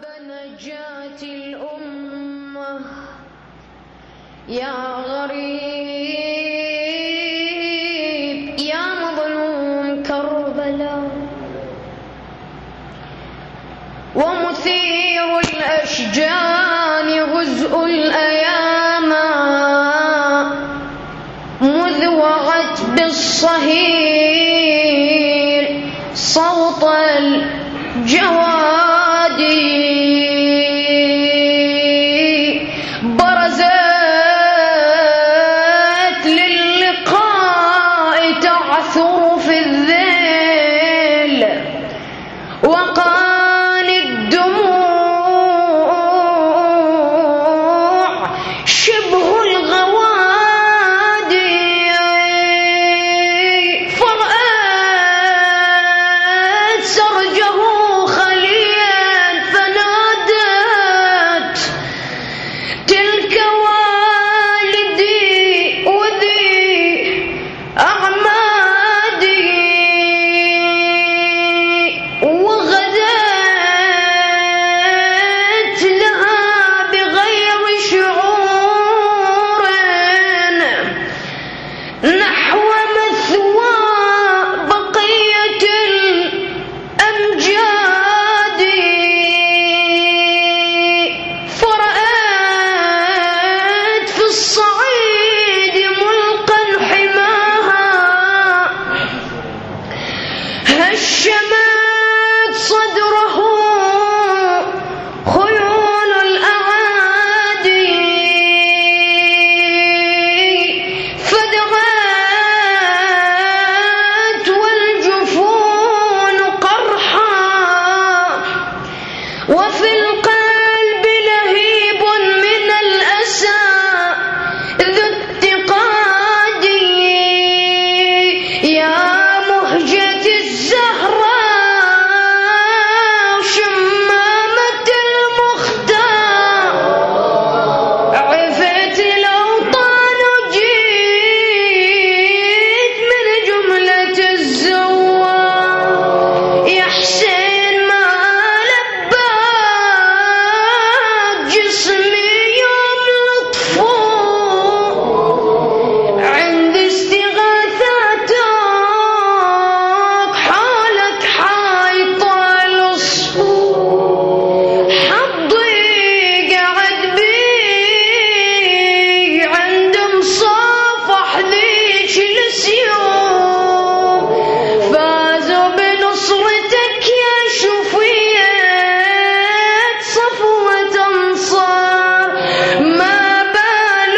باب نجاة الأمة يا غريب يا مظلوم كربلاء، ومثير الأشجان غزء الأيام مذ وغت بالصهيل صوت الجوادي، برزت للقاء تعثر في الذيل، وقال الدموع شبه الغوادي، فرأت سرجه خليا فنادت تلك والدي وذي أعمادي، وغدت لها بغير شعور نحو مثوى بقية الأمجاد، فرأت في الصعيد ملقا حماها، هشمت صدره خيول الأعادي، فدعت والجفون قرحا، وفي القلب لهيب من الأسى ذو اتقاد، يا مهجة الزهراء شمامة المختار، عفت الأوطان وجيت من جملة الزوار، يا حسين ما لباك جسمي يوم لطفو، عند استغاثاتك حالك حايط الصفو، حظي قعد بي عند مصافح ذيك السيوف، فازوا بنصرتك يا شفيت صفوة أنصار، ما بال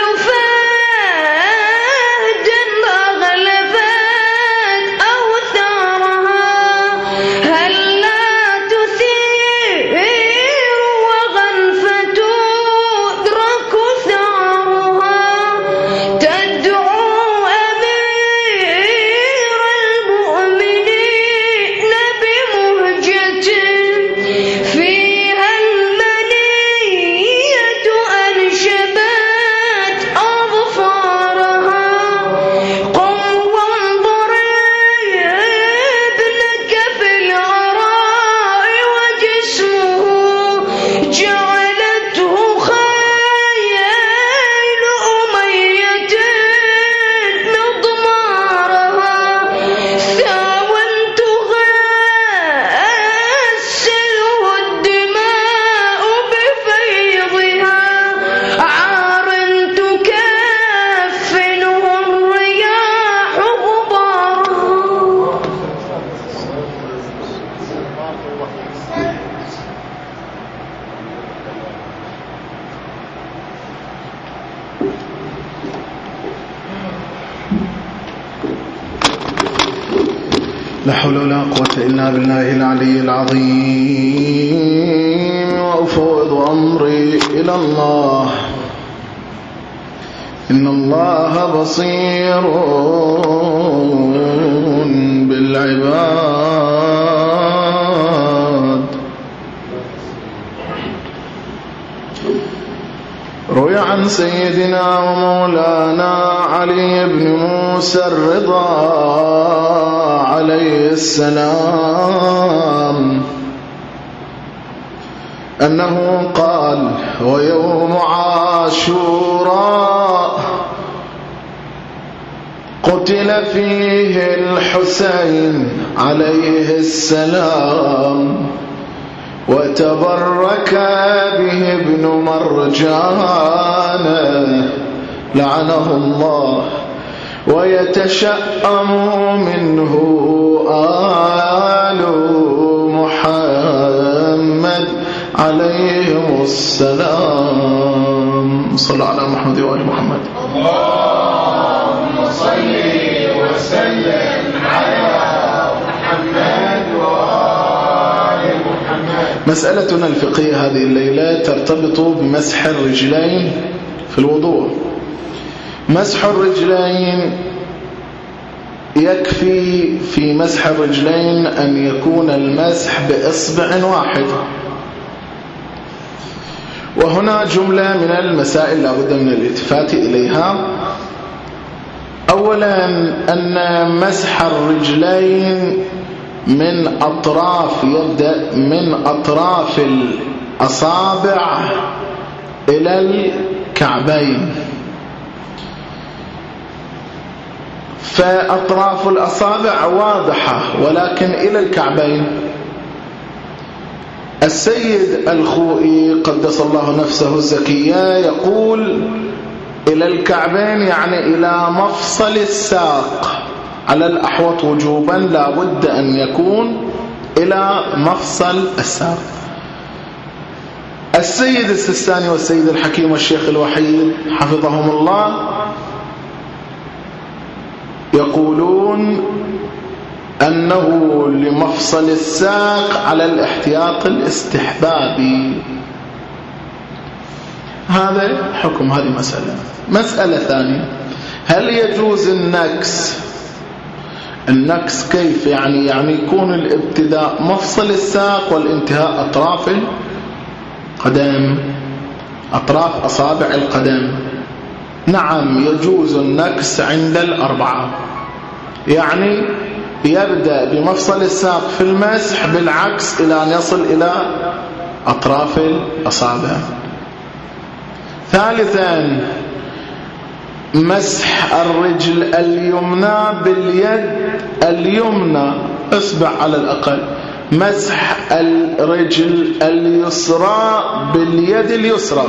فهد ما غلبت أوثارها، هل لا تثير وغنفة تدرك ثارها، تدعو أمير المؤمنين بمهجة فيها المنية أنشبت أظفارها، قم وانظر ابنك في العراء وجسمه جعلته خيل أمية مضمارها، ثاوى تغسله الدماء بفيضها، عار تكفنه الرياح غبارها. لا حول ولا قوة إلا بالله العلي العظيم، وأفوض أمري إلى الله، إن الله بصير بالعباد. روي عن سيدنا ومولانا علي بن موسى الرضا عليه السلام أنه قال: ويوم عاشوراء قتل فيه الحسين عليه السلام، وتبرك به ابن مرجان لعنه الله، ويتشأم منه آل محمد عليهم السلام. صلى على محمد وآل محمد. اللهم صل وسلم على محمد وآل محمد. مسألتنا الفقهية هذه الليلة ترتبط بمسح الرجلين في الوضوء. مسح الرجلين يكفي في مسح الرجلين أن يكون المسح بإصبع واحد. وهنا جملة من المسائل لا بد من الالتفات إليها. أولا أن مسح الرجلين من أطراف، يبدأ من أطراف الأصابع إلى الكعبين، فأطراف الأصابع واضحة ولكن إلى الكعبين. السيد الخوئي قدس الله نفسه الزكية يقول إلى الكعبين يعني إلى مفصل الساق، على الأحوط وجوبا لا بد أن يكون إلى مفصل الساق. السيد السستاني والسيد الحكيم والشيخ الوحيد حفظهم الله يقولون أنه لمفصل الساق على الاحتياط الاستحبابي. هذا حكم هذه مسألة. مسألة ثانية: هل يجوز النكس كيف؟ يعني يكون الابتداء مفصل الساق والانتهاء أطراف القدم، أطراف أصابع القدم. نعم يجوز النكس عند الأربعة، يعني يبدأ بمفصل الساق في المسح بالعكس إلى أن يصل إلى أطراف الأصابع. ثالثا مسح الرجل اليمنى باليد اليمنى، اصبع على الأقل. مسح الرجل اليسرى باليد اليسرى.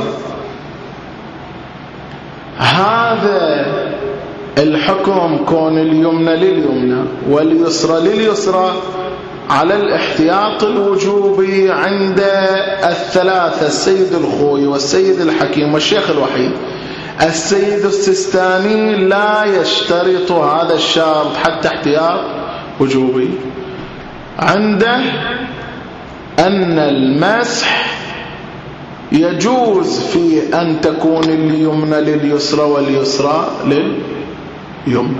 هذا الحكم كون اليمنى لليمنى واليسرى لليسرى على الاحتياط الوجوبي عند الثلاثة: السيد الخوي والسيد الحكيم والشيخ الوحيد. السيد السستاني لا يشترط هذا الشرط حتى احتياط وجوبي، عنده أن المسح يجوز فيه أن تكون اليمنى لليسرى واليسرى لليمنى.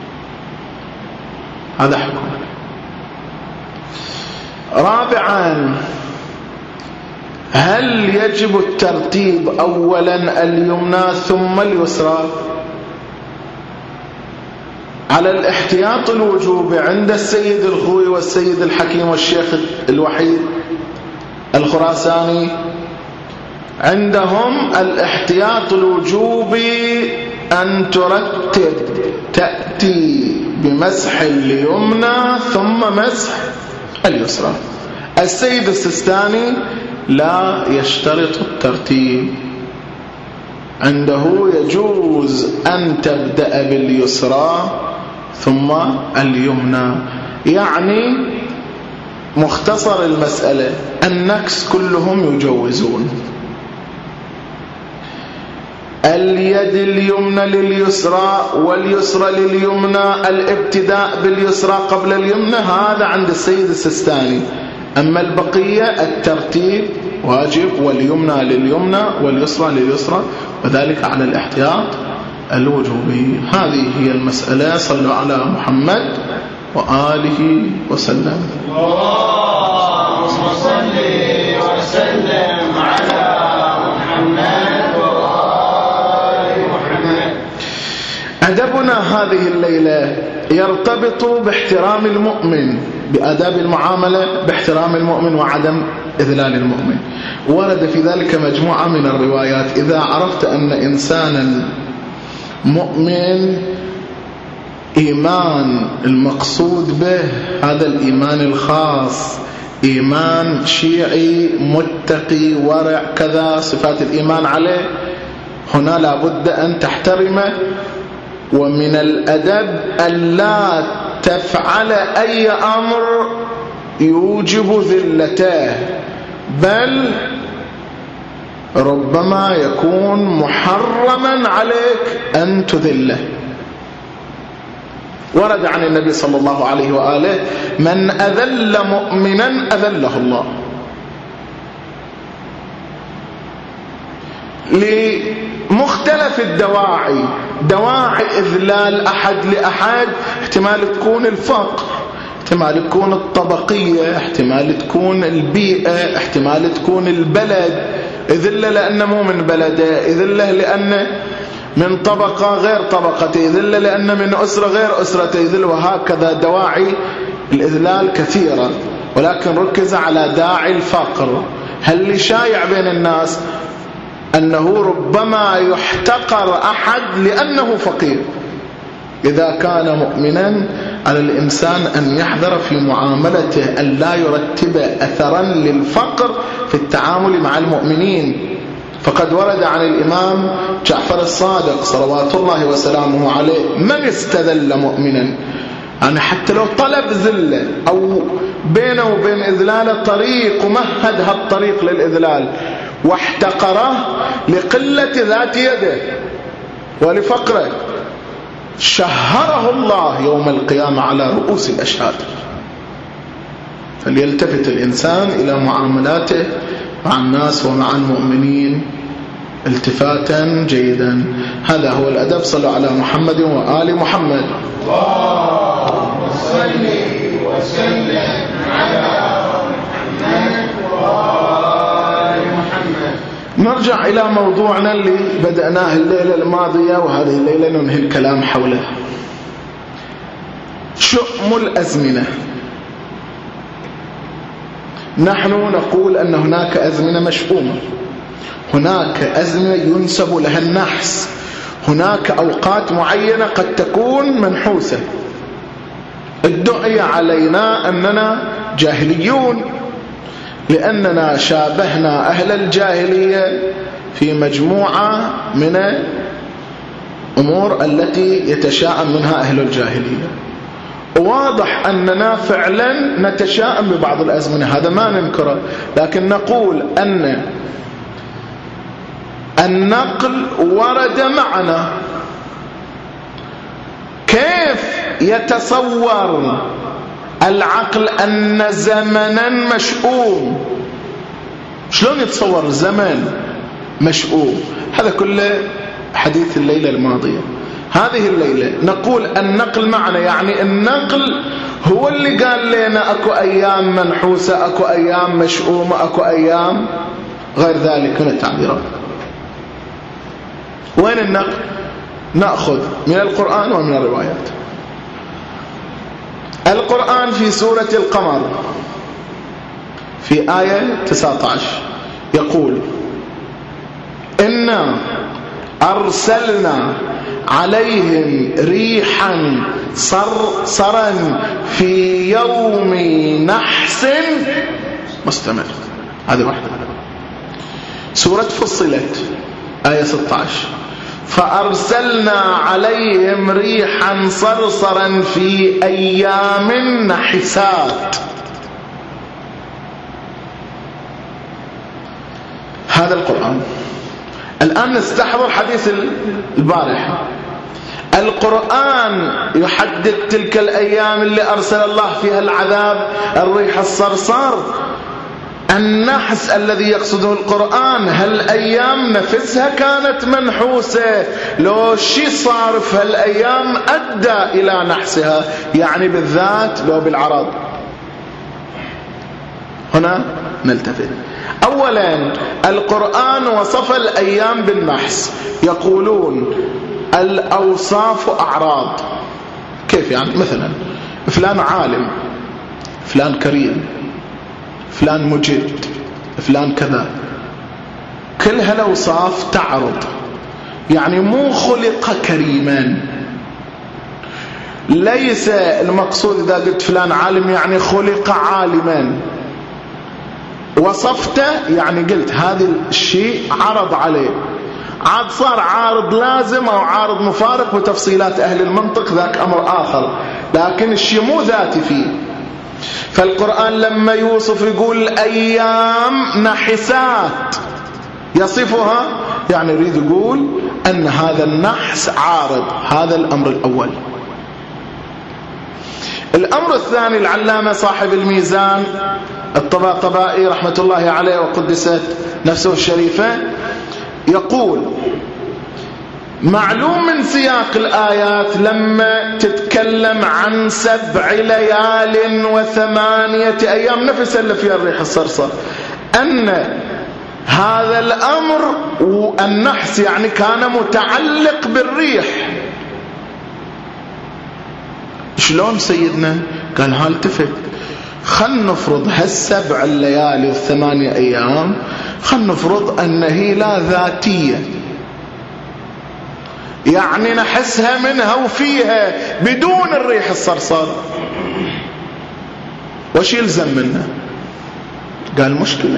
هذا حكم. رابعا هل يجب الترتيب أولا اليمنى ثم اليسرى؟ على الاحتياط الوجوبي عند السيد الخوي والسيد الحكيم والشيخ الوحيد الخراساني، عندهم الاحتياط الوجوبي أن ترتب، تأتي بمسح اليمنى ثم مسح اليسرى. السيد السستاني لا يشترط الترتيب، عنده يجوز أن تبدأ باليسرى ثم اليمنى. يعني مختصر المسألة النكس كلهم يجوزون اليد اليمنى لليسرى واليسرى لليمنى، الابتداء باليسرى قبل اليمنى، هذا عند السيد السستاني. أما البقية الترتيب واجب، واليمنى لليمنى واليسرى لليسرى، وذلك على الاحتياط الوجوبي. هذه هي المسألة. صلوا على محمد وآله وسلم. اللهم صل وسلم على محمد وآل محمد. أدبنا هذه الليلة يرتبط باحترام المؤمن، بآداب المعاملة باحترام المؤمن وعدم إذلال المؤمن. ورد في ذلك مجموعة من الروايات. إذا عرفت أن إنسانا مؤمن إيمان المقصود به هذا الإيمان الخاص، إيمان شيعي متقي ورع كذا صفات الإيمان عليه، هنا لابد أن تحترمه. ومن الأدب ألا تفعل أي أمر يوجب ذلته، بل ربما يكون محرما عليك أن تذله. ورد عن النبي صلى الله عليه وآله: من أذل مؤمنا أذله الله. لمختلف الدواعي، دواعي إذلال أحد لأحد احتمال تكون الفقر، احتمال تكون الطبقية، احتمال تكون البيئة، احتمال تكون البلد. إذله لأنه مو من بلده، إذله لأنه من طبقة غير طبقته، إذله لأنه من أسرة غير أسرته، إذله. وهكذا دواعي الإذلال كثيرة، ولكن ركز على داعي الفقر. هل اللي شايع بين الناس أنه ربما يحتقر أحد لأنه فقير. إذا كان مؤمنا على الإنسان أن يحذر في معاملته أن لا يرتب أثرا للفقر في التعامل مع المؤمنين. فقد ورد عن الإمام جعفر الصادق صلوات الله وسلامه عليه: من استذل مؤمنا، يعني حتى لو طلب ذلة أو بينه وبين إذلال طريق ومهد هالطريق للإذلال واحتقره لقلة ذات يده ولفقره، شهره الله يوم القيامة على رؤوس الأشهاد. فليلتفت الإنسان إلى معاملاته مع الناس ومع المؤمنين التفاتا جيدا. هذا هو الأدب. صلوا على محمد وآل محمد. اللهم صل وسلم على محمد وآل محمد. نرجع إلى موضوعنا اللي بدأناه الليلة الماضية، وهذه الليلة ننهي الكلام حوله. شؤم الأزمنة. نحن نقول أن هناك أزمنة مشؤومة، هناك أزمنة ينسب لها النحس، هناك أوقات معينة قد تكون منحوسة. ادعي علينا أننا جاهليون لأننا شابهنا أهل الجاهلية في مجموعة من الأمور التي يتشاءم منها أهل الجاهلية. واضح أننا فعلا نتشاءم ببعض الأزمنة، هذا ما ننكره، لكن نقول أن النقل ورد معنا. كيف يتصور العقل أن زمنا مشؤوم؟ شلون يتصور زمن مشؤوم؟ هذا كله حديث الليلة الماضية. هذه الليلة نقول النقل معنا، يعني النقل هو اللي قال لنا أكو أيام منحوسة، أكو أيام مشؤومة، أكو أيام غير ذلك من التعبيرات. وين النقل؟ نأخذ من القرآن ومن الروايات. القرآن في سورة القمر في آية 19 يقول: إنا أرسلنا عليهم ريحا صرصرا في يوم نحس مستمر. هذه واحدة. سورة فصلت آية 16: فأرسلنا عليهم ريحا صرصرا في أيام نحسات. هذا القرآن. الآن نستحضر حديث البارحة. القرآن يحدد تلك الأيام اللي أرسل الله فيها العذاب، الريح الصرصار. النحس الذي يقصده القرآن هل أيام نفسها كانت منحوسة؟ لو شي صار في هالأيام أدى إلى نحسها، يعني بالذات لو بالعرض. هنا نلتفت. أولا القرآن وصف الأيام بالنحس، يقولون الأوصاف أعراض. كيف يعني؟ مثلا فلان عالم، فلان كريم، فلان مجد، فلان كذا. كل هالأوصاف تعرض، يعني مو خلق كريما. ليس المقصود إذا قلت فلان عالم يعني خلق عالما، وصفته يعني قلت هذا الشيء عرض عليه، عاد صار عارض لازم أو عارض مفارق بتفصيلات أهل المنطق، ذاك أمر آخر، لكن الشيء مو ذاتي فيه. فالقرآن لما يوصف يقول أيام نحسات يصفها، يعني يريد يقول أن هذا النحس عارض. هذا الأمر الأول. الأمر الثاني، العلامة صاحب الميزان الطباطبائي رحمة الله عليه وقدست نفسه الشريفة يقول: معلوم من سياق الآيات لما تتكلم عن 7 ليال و8 أيام نفس اللي فيها الريح الصرصر، أن هذا الأمر والنحس يعني كان متعلق بالريح. شلون سيدنا؟ قال هالتفت، خل نفرض هال7 الليالي و8 أيام، خل نفرض أن هي لا ذاتية، يعني نحسها منها وفيها بدون الريح الصرصر، وش يلزم منها؟ قال مشكلة.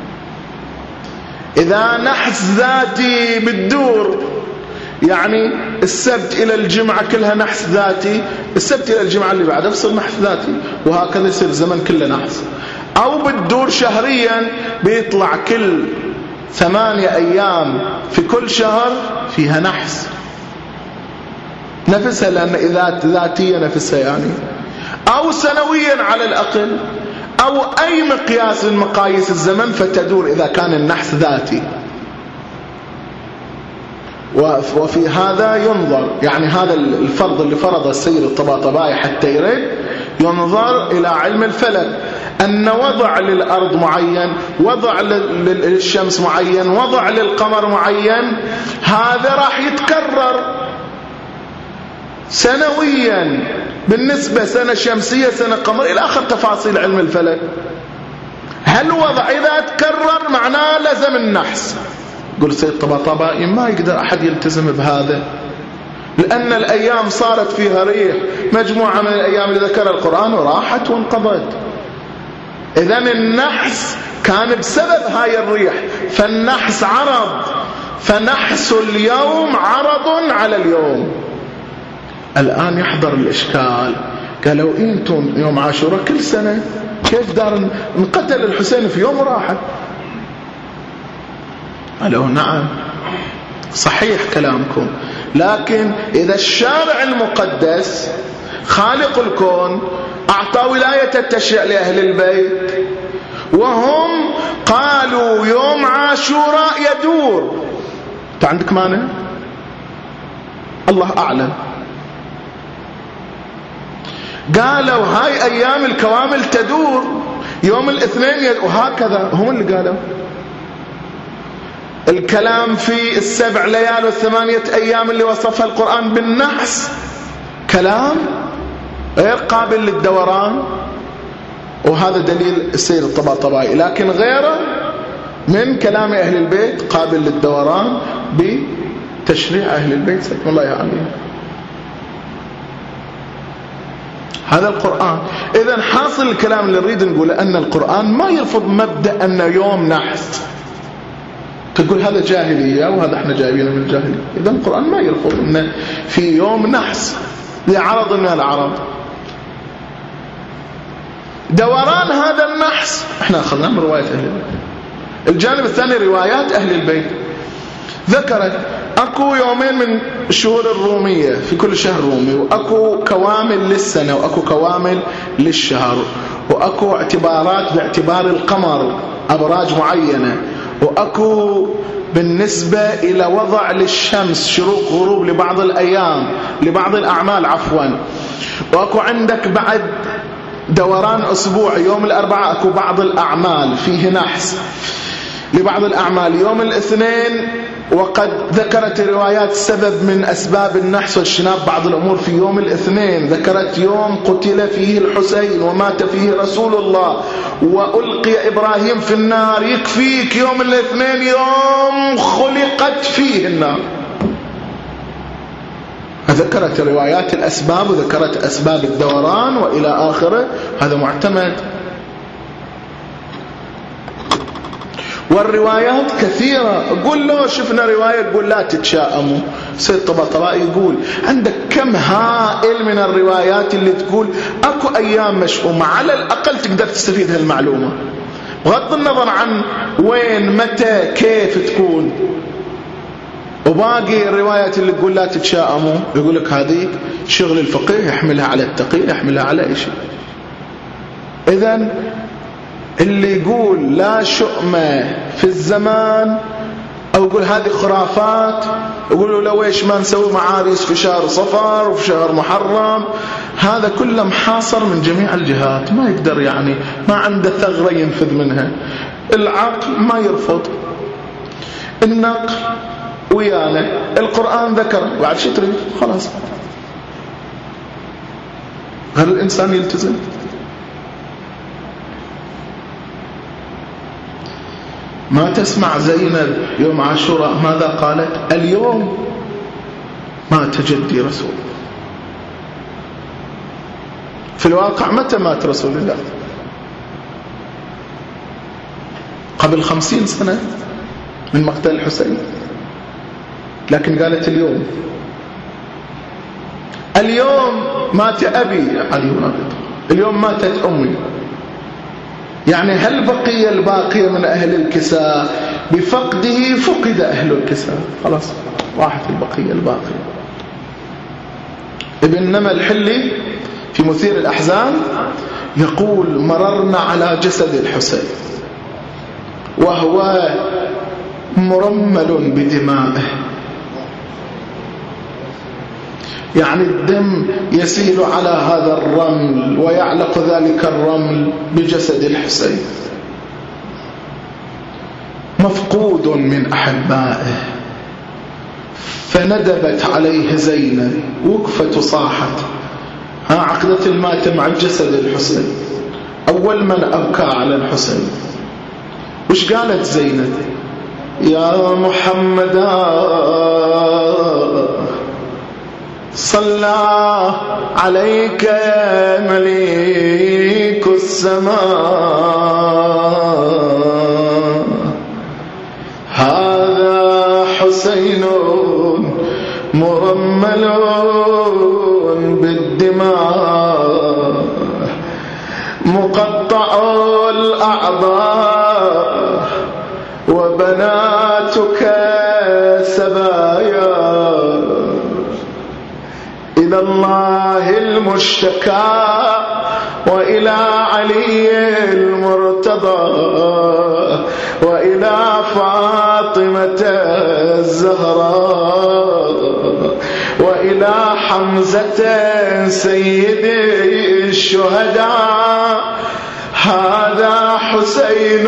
إذا نحس ذاتي بتدور، يعني السبت إلى الجمعة كلها نحس ذاتي، السبت إلى الجمعة اللي بعدها بصير نحس ذاتي، وهكذا يصير الزمن كله نحس. أو بتدور شهريا، بيطلع كل 8 أيام في كل شهر فيها نحس نفسها، لأن إذا ذاتية نفسها يعني. أو سنويا على الأقل، أو أي مقياس من مقاييس الزمن فتدور إذا كان النحس ذاتي. وفي هذا ينظر، يعني هذا الفرض اللي فرض السيد الطباطبائي حتى يرد، ينظر إلى علم الفلك، أن وضع للأرض معين، وضع للشمس معين، وضع للقمر معين، هذا راح يتكرر سنويا بالنسبة سنة شمسية سنة قمر إلى آخر تفاصيل علم الفلك. هالوضع إذا تكرر معناه لزم النحس. يقول السيد الطباطبائي ما يقدر أحد يلتزم بهذا، لأن الأيام صارت فيها ريح، مجموعة من الأيام اللي ذكر القرآن وراحت وانقضت. إذن النحس كان بسبب هاي الريح، فالنحس عرض، فنحس اليوم عرض على اليوم. الآن يحضر الإشكال، قالوا إنتم يوم عاشوراء كل سنة، كيف دار انقتل الحسين في يوم راحة؟ قالوا نعم صحيح كلامكم، لكن إذا الشارع المقدس خالق الكون أعطى ولاية التشريع لأهل البيت، وهم قالوا يوم عاشوراء يدور، أنت عندك مانع؟ الله أعلم. قالوا هاي أيام الكوامل تدور، يوم الاثنين وهكذا، هم اللي قالوا. الكلام في 7 ليال و8 أيام اللي وصفها القرآن بالنحس كلام غير قابل للدوران، وهذا دليل السيد الطباطبائي، لكن غيره من كلام أهل البيت قابل للدوران بتشريع أهل البيت سلام الله عليهم. هذا القرآن. إذن حاصل الكلام اللي نريد نقوله أن القرآن ما يرفض مبدأ أن يوم نحس. تقول هذا جاهلية وهذا احنا جايبينه من الجاهلية، إذن القرآن ما يرفض أن في يوم نحس لعرض من العرض. دوران هذا النحس احنا أخذناه من رواية أهل البيت. الجانب الثاني روايات أهل البيت ذكرت أكو يومين من الشهور الرومية في كل شهر رومي، وأكو كوامل للسنة، وأكو كوامل للشهر، وأكو اعتبارات باعتبار القمر أبراج معينة، وأكو بالنسبة إلى وضع للشمس شروق غروب لبعض الأيام لبعض الأعمال عفوا، وأكو عندك بعد دوران أسبوع يوم الأربعاء أكو بعض الأعمال فيه نحس لبعض الأعمال، يوم الاثنين وقد ذكرت روايات سبب من أسباب النحس واجتناب بعض الأمور في يوم الاثنين. ذكرت يوم قتل فيه الحسين ومات فيه رسول الله وألقي إبراهيم في النار. يكفيك يوم الاثنين يوم خلقت فيه النار. ذكرت روايات الأسباب وذكرت أسباب الدوران وإلى آخره. هذا معتمد. والروايات كثيرة. قول له شفنا رواية قول لا تتشائموا. سيد طباطبائي يقول عندك كم هائل من الروايات اللي تقول اكو ايام مشؤومة على الاقل تقدر تستفيد هالمعلومة بغض النظر عن وين متى كيف تكون. وباقي الروايات اللي تقول لا تتشائموا يقول لك هذه شغل الفقيه يحملها على التقي يحملها على اي شيء. اذن اللي يقول لا شؤمة في الزمان أو يقول هذه خرافات يقولوا لو إيش ما نسوي معاريس في شهر صفر وفي شهر محرم، هذا كله محاصر من جميع الجهات. ما يقدر يعني ما عنده ثغرة ينفذ منها. العقل ما يرفض، النقل ويانا، القرآن ذكر بعد شي تريد خلاص. هل الإنسان يلتزم؟ ما تسمع زينب يوم عاشوراء ماذا قالت؟ اليوم مات جدي رسول. في الواقع متى مات رسول الله؟ قبل 50 سنة من مقتل الحسين، لكن قالت اليوم. اليوم مات أبي علي بن أبي طالب، اليوم ماتت أمي. يعني هل بقي الباقي من أهل الكساء؟ بفقده فقد أهل الكساء، خلاص راحت البقية الباقي. ابن نمى الحلي في مثير الأحزان يقول مررنا على جسد الحسين وهو مرمل بدمائه، يعني الدم يسيل على هذا الرمل ويعلق ذلك الرمل بجسد الحسين، مفقود من أحبائه. فندبت عليه زينب وقفت وصاحت عقدة الماتم عن جسد الحسين. أول من أبكى على الحسين وش قالت زينب؟ يا محمد صلى عليك يا مليك السماء، هذا حسين مرمل بالدماء مقطع الأعضاء وبناتك سبايا، إلى الله المشتكى وإلى علي المرتضى وإلى فاطمة الزهراء وإلى حمزة سيد الشهداء، هذا حسين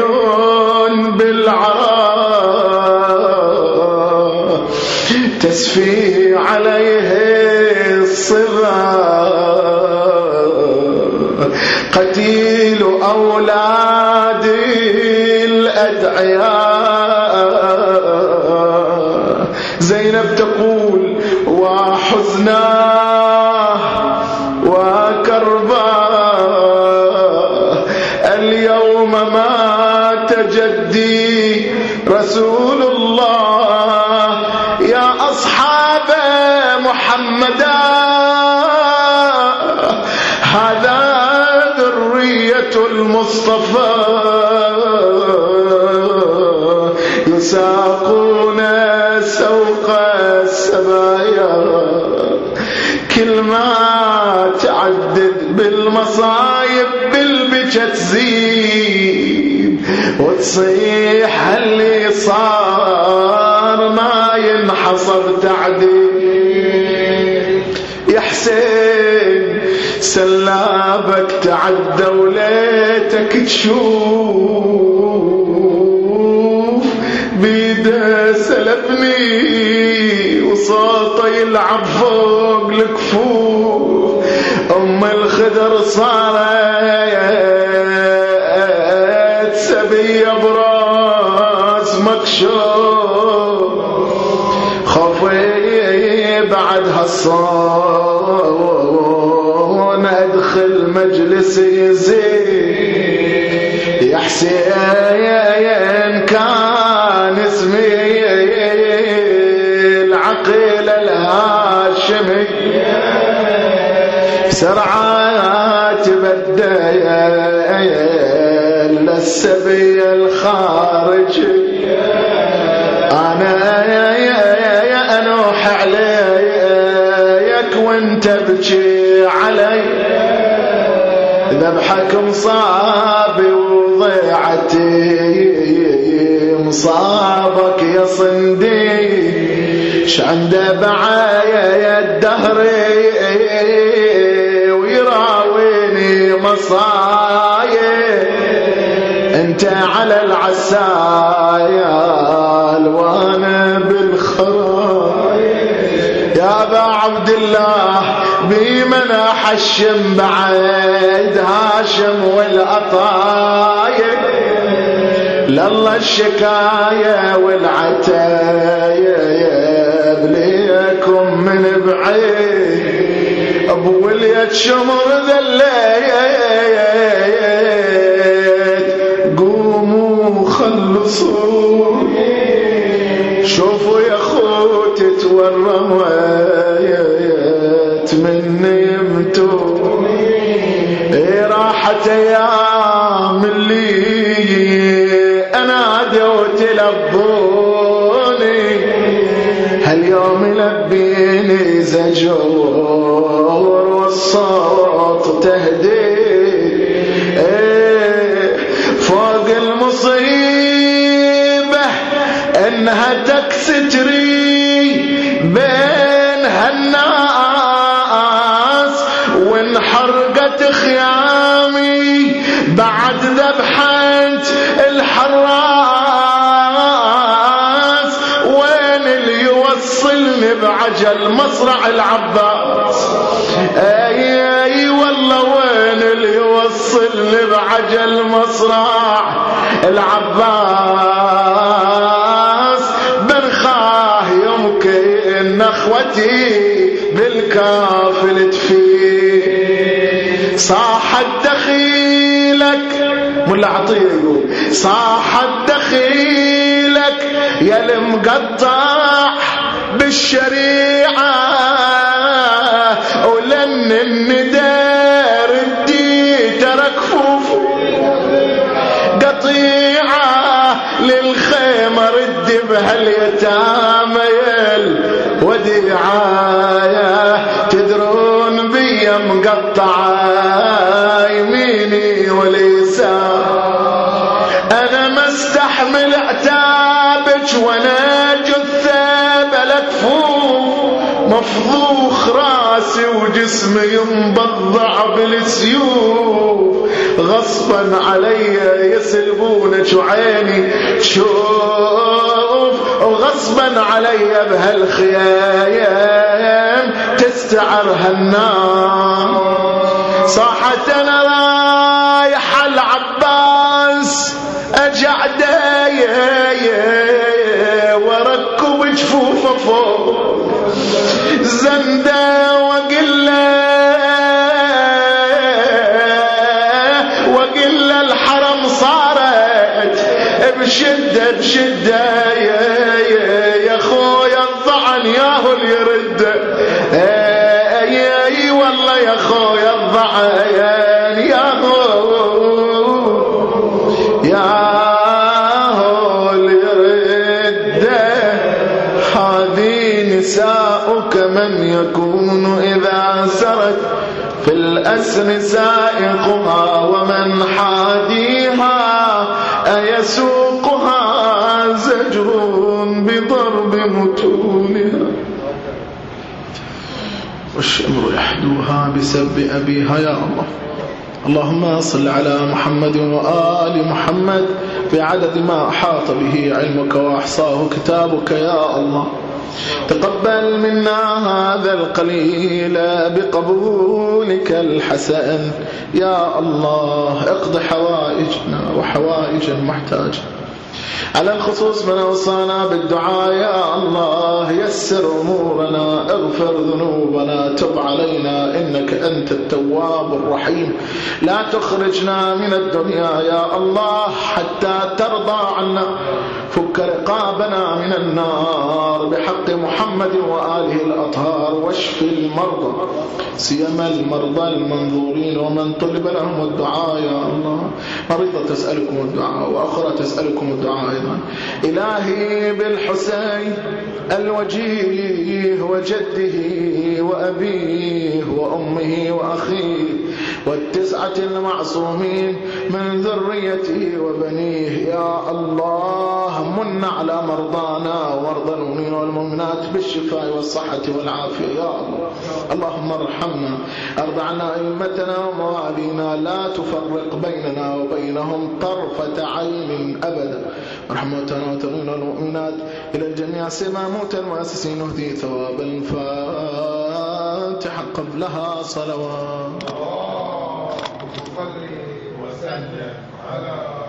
بالعراء تسفي عليه الصبا، قتيل أولاد الأدعياء. زينب تقول وحزناه وكرباه اليوم مات جدي رسول الله، يا أصحاب محمدا هذا ذرية المصطفى يساقون سوق السبايا، كل ما تعدد بالمصايب بالبكة تزيد وتصيح اللي صار ما ينحصر تعديل. يا حسين سلابك تعدى وليتك تشوف بيده سلفني وصوته يلعب فوق الكفوف. أم الخدر صارت سبية براس مكشوف، خوفي بعد هالصون أدخل مجلس يزيد. يا حسين كان اسمي العقيل الهاشمي، بسرعات بدايل للسبي الخارجي. أنا يا أنوح عليك وانت بكي علي، ذبحك مصابي وضيعتي مصابك يا صندي. شعنده بعايا الدهر ويراويني مصايا، انت على العسايا وانا بالخرايا. يا ابا عبد الله بمن احشم بعد هاشم والعطايا، لله الشكاية والعتايا بليكم من بعيد. ابو وليد شمر ذليت قوموا خلصوا، شوفوا يا خوت تورمت مني يمتوا. راحت ايام اللي انادي وتلبوني، هاليوم لبيني زجور والصوت تهدي. فوق المصيبة انها تكستري بين هالناس، وانحرقت خيامي بعد ذبحت الحراس. وين اللي يوصلني بعجل مصرع العباس؟ اي والله وين اللي يوصلني بعجل مصرع العباس؟ بنخاه يمكن اخوتي بالكافل تفيد. صاحت دخيلك ملا عطيه يقول، صاحت دخيلك يا المقطع بالشريعة، ولن الندار الدي ترك فوفو قطيعة للخيمة رد بهاليتامى وديعايا. تدرون بيا مقطعة يميني واليسار، انا ما استحمل عتابك وانا جثة بلا كفوف، مفضوخ راسي وجسمي ينبضع بالسيوف. غصبا علي يسلبونك وعيني تشوف، وغصبا علي بهالخيام تستعر هالنار. صاحت انا رايح العباس اجعده وركب جفوفه فوق زنده وقل الحرم صارت بشده بشده. يا خويا الضعن ياهو اللي يرد، اي والله يا خويا الضعن ياهو اللي يرد. هذه نساؤك من يكون إذا سرت في الأسر سائقها، ومن حاديها أيسوقها زجر بضرب متونها، والشمر يحدوها بسب أبيها. يا الله اللهم صل على محمد وآل محمد بعدد ما أحاط به علمك وأحصاه كتابك. يا الله تقبل منا هذا القليل بقبولك الحسن يا الله. اقض حوائجنا وحوائج المحتاج، على الخصوص من أوصانا بالدعاء يا الله. يسر أمورنا، اغفر ذنوبنا، تب علينا إنك أنت التواب الرحيم. لا تخرجنا من الدنيا يا الله حتى ترضى عنا. فك رقابنا من النار بحق محمد وآله الأطهار. واشف المرضى سيما المرضى المنظورين ومن طلب لهم الدعاء يا الله. مريضة تسألكم الدعاء وأخرى تسألكم الدعاء أيضا. إلهي بالحسين الوجيه وجده وأبيه وأمه وأخيه والتسعة المعصومين من ذريته وبنيه يا الله. من على مرضانا ومرضى المؤمنين والمؤمنات بالشفاء والصحة والعافية يا الله. اللهم ارحمنا، ارض عنا أئمتنا وموالينا، لا تفرق بيننا وبينهم طرفة عين أبدا. رحمتنا وتنين المؤمنات إلى الجميع سما موت المؤسسين اهدي ثواب الفاتحة قبلها صلوات. صلي وسلم على